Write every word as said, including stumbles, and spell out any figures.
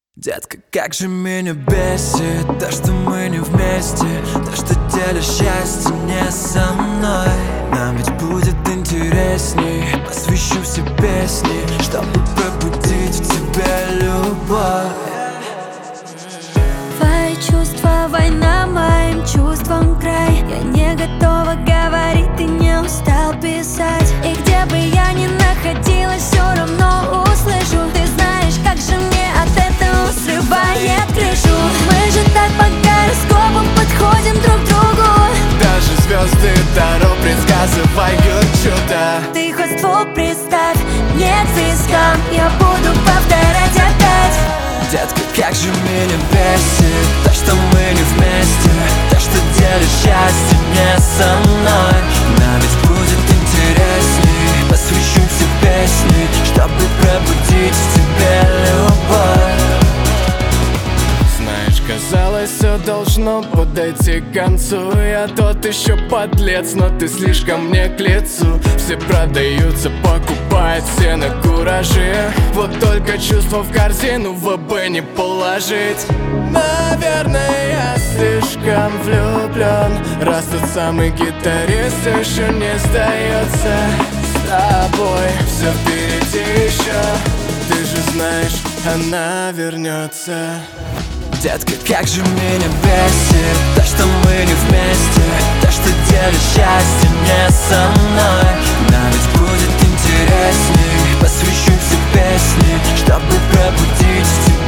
Детка, как же меня бесит то, что мы не вместе, то, что делишь счастье не со мной. Нам ведь будет интересней, посвящу все песни, чтобы пробудить в тебе любовь. Твои чувства, война моим чувствам край. Я не готова говорить, ты не устал писать. И где бы я ни находилась, все равно услышу. Ты знаешь, как же мне от этого срывает крышу. Мы же так по гороскопам подходим друг к другу. Даже звезды Таро предсказывают чудо. Ты хоть ствол представь, нет вискам, я буду повторять опять. Детка, как же меня бесит то, что мы не вместе, то, что делишь счастье не со мной. Нам ведь будет интересней, посвящу все песни, чтобы пробудить в тебе любовь. Знаешь, казалось, все должно подойти к концу. Я тот еще подлец, но ты слишком мне к лицу. Все продаются, покупают все на кураже. Вот только чувства в корзину в ВБ не положить. Наверное, я слишком влюблен, раз тот самый гитарист еще не сдается. С тобой все впереди еще, ты же знаешь, она вернется. Детка, как же меня бесит то, что мы не вместе, то, что делишь счастье не со мной. Нам ведь будет интересней, посвящу все песни, чтобы пробудить в тебе